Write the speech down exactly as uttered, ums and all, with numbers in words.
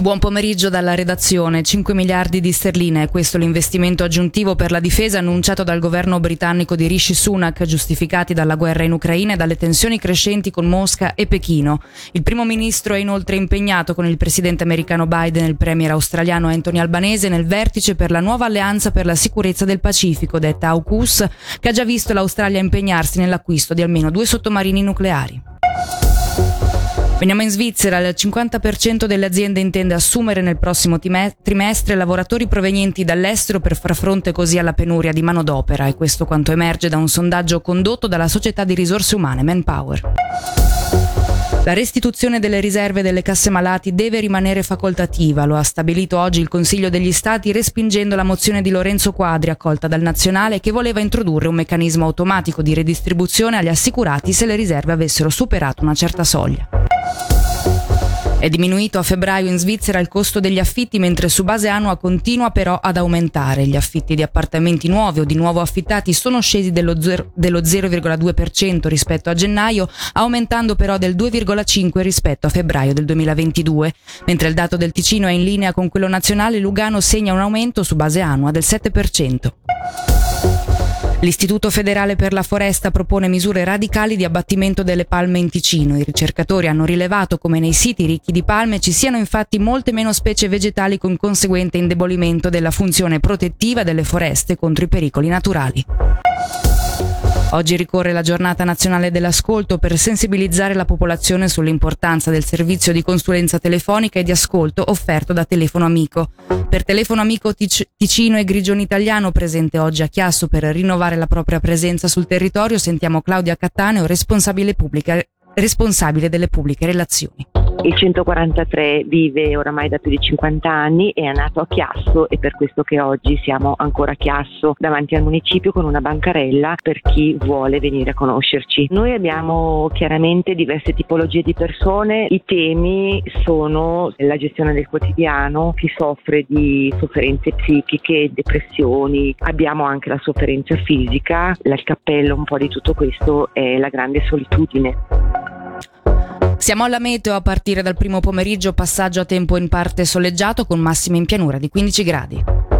Buon pomeriggio dalla redazione. cinque miliardi di sterline è questo l'investimento aggiuntivo per la difesa annunciato dal governo britannico di Rishi Sunak, giustificati dalla guerra in Ucraina e dalle tensioni crescenti con Mosca e Pechino. Il primo ministro è inoltre impegnato con il presidente americano Biden e il premier australiano Anthony Albanese nel vertice per la nuova alleanza per la sicurezza del Pacifico, detta AUKUS, che ha già visto l'Australia impegnarsi nell'acquisto di almeno due sottomarini nucleari. Veniamo in Svizzera. Il cinquanta per cento delle aziende intende assumere nel prossimo trimestre lavoratori provenienti dall'estero per far fronte così alla penuria di manodopera, e questo quanto emerge da un sondaggio condotto dalla società di risorse umane Manpower. La restituzione delle riserve delle casse malati deve rimanere facoltativa, lo ha stabilito oggi il Consiglio degli Stati, respingendo la mozione di Lorenzo Quadri accolta dal Nazionale, che voleva introdurre un meccanismo automatico di redistribuzione agli assicurati se le riserve avessero superato una certa soglia. È diminuito a febbraio in Svizzera il costo degli affitti, mentre su base annua continua però ad aumentare. Gli affitti di appartamenti nuovi o di nuovo affittati sono scesi dello zero virgola due per cento rispetto a gennaio, aumentando però del due virgola cinque per cento rispetto a febbraio del duemilaventidue. Mentre il dato del Ticino è in linea con quello nazionale, Lugano segna un aumento su base annua del sette per cento. L'Istituto Federale per la Foresta propone misure radicali di abbattimento delle palme in Ticino. I ricercatori hanno rilevato come nei siti ricchi di palme ci siano infatti molte meno specie vegetali, con conseguente indebolimento della funzione protettiva delle foreste contro i pericoli naturali. Oggi ricorre la giornata nazionale dell'ascolto per sensibilizzare la popolazione sull'importanza del servizio di consulenza telefonica e di ascolto offerto da Telefono Amico. Per Telefono Amico Tic- Ticino e Grigione Italiano, presente oggi a Chiasso per rinnovare la propria presenza sul territorio, sentiamo Claudia Cattaneo, responsabile, pubblica, responsabile delle pubbliche relazioni. Il centoquarantatré vive oramai da più di cinquanta anni e è nato a Chiasso, e per questo che oggi siamo ancora a Chiasso davanti al municipio con una bancarella per chi vuole venire a conoscerci. Noi abbiamo chiaramente diverse tipologie di persone. I temi sono la gestione del quotidiano, chi soffre di sofferenze psichiche, depressioni, abbiamo anche la sofferenza fisica. Il cappello un po' di tutto questo è la grande solitudine. Siamo alla meteo. A partire dal primo pomeriggio passaggio a tempo in parte soleggiato con massime in pianura di quindici gradi.